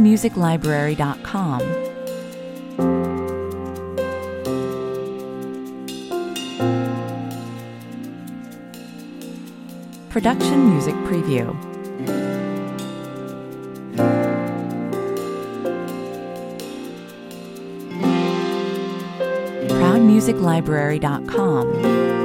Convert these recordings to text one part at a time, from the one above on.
ProudMusicLibrary.com. Production Music Preview. ProudMusicLibrary.com.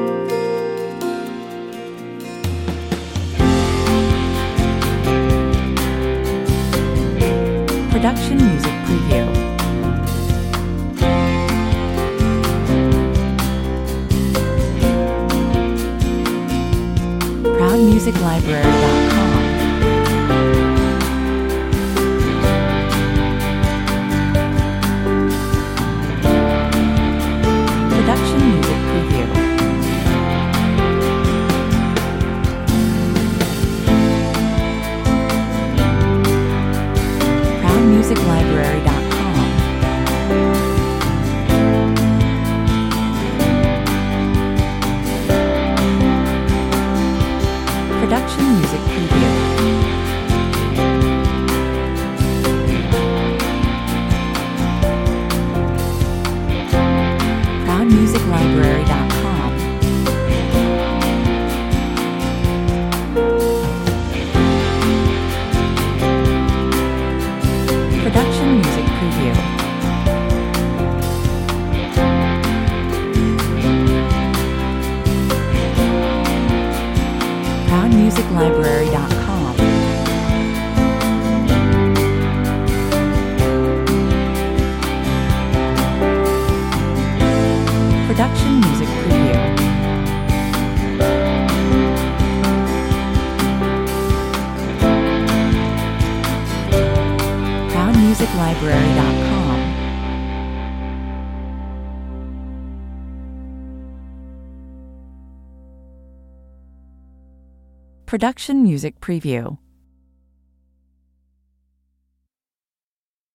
Production Music Preview. ProudMusicLibrary.com. Production Music Preview. ProudMusicLibrary.com. Production Music Preview. ProudMusicLibrary.com. Production Music Preview. ProudMusicLibrary.com. Production Music Preview. ProudMusicLibrary.com. Production Music Preview.